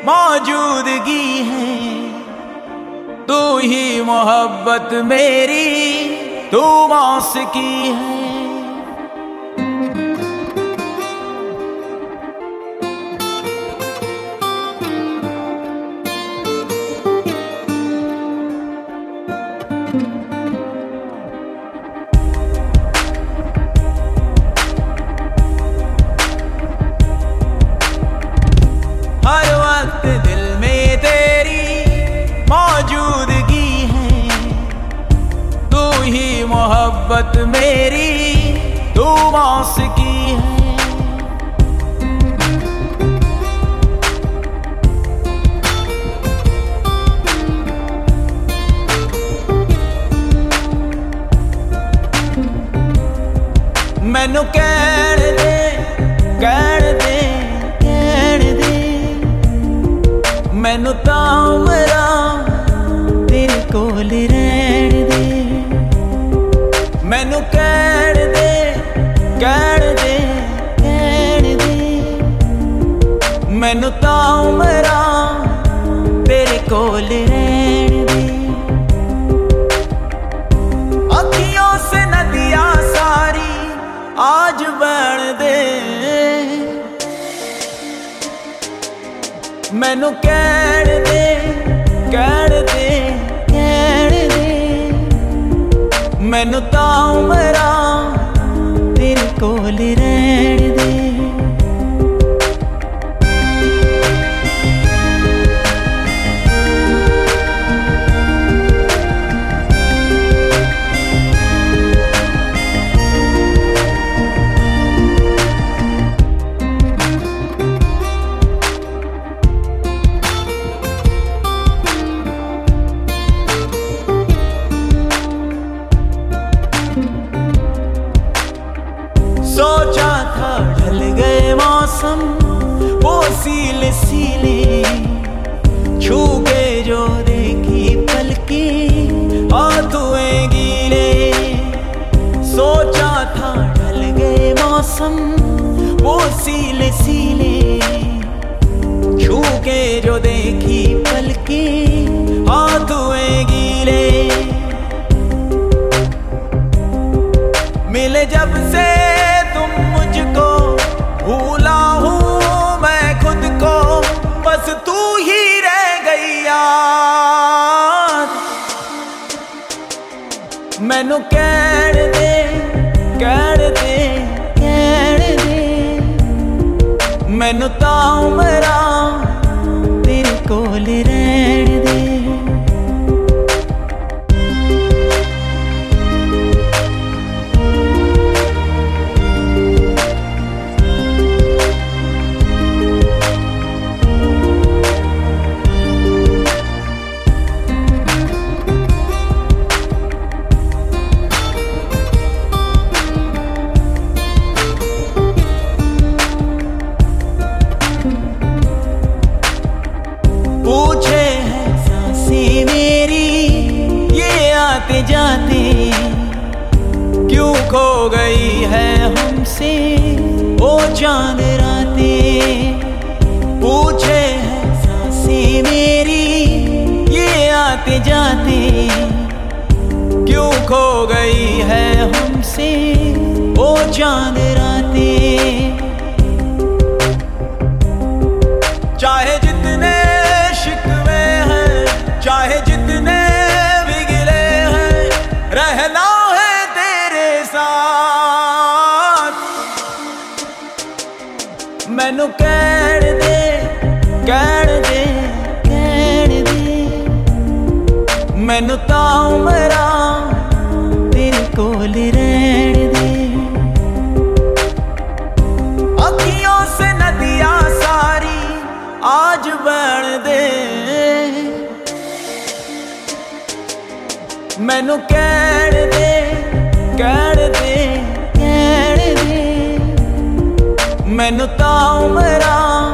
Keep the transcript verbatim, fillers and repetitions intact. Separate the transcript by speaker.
Speaker 1: मौजूदगी है। तू ही मोहब्बत मेरी, तू मौसिकी है। हर वक्त दिल में तेरी मौजूदगी है। तू ही मोहब्बत मेरी, तू मौसिकी है। मैनू कहण दे, कहण दे, कहण दे, मैनू तां उमरा तेरे कोल रहण दे। मैनू कहण दे, कहण दे, कहण दे, मैनू तां उमरा तेरे कोल रहण दे। अखियों से नदियां सारी आज बहण दे। मैनू कहण दे, कहण दे, कहण दे, मैनू तां उमरा तेरे कोल रहण दे। सोचा था ढल गए मौसम वो सीले सीले, छू के जो देखी पलके हाथ हुए गीले। सोचा था ढल गए मौसम वो सीले सीले, छू के जो देखी पलके हाथ हुए गीले। मिले जब से तुम मुझको, भूला हूँ मैं खुद को, बस तू ही रह गई याद। मैनू कहण दे, कहण दे, कहण दे, मैनू तां उमरा तेरे कोल रहण दे। पूछे हैं सांसें मेरी ये आते जाते, क्यों खो गई है हमसे वो चांद रातें। पूछे हैं सांसें मेरी ये आते जाते, क्यों खो गई है हमसे वो चांद रातें। चाहे जितने शिकवे हैं, चाहे जितने बिगड़े हैं, रहना है तेरे साथ। मैनू कहण दे, कहण दे, कहण दे, मैनू तां उमरा तेरे कोल रहण दे। अखियों से नदियां सारी आज बहण दे। मैनू कहण दे, कहण दे, कहण दे, मैनू तां उमरा